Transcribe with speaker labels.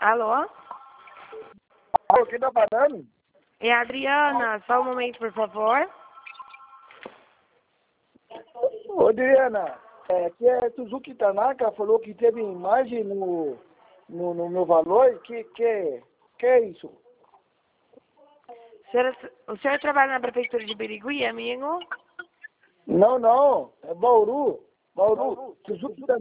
Speaker 1: Alô?
Speaker 2: Alô, quem tá falando?
Speaker 1: É a Adriana, só um momento, por favor.
Speaker 2: Ô, Adriana, aqui é Suzuki Tanaka, falou que teve imagem no meu valor. Que é isso?
Speaker 1: O senhor trabalha na prefeitura de Birigui, amigo?
Speaker 2: Não, é Bauru. Suzuki Tanaka.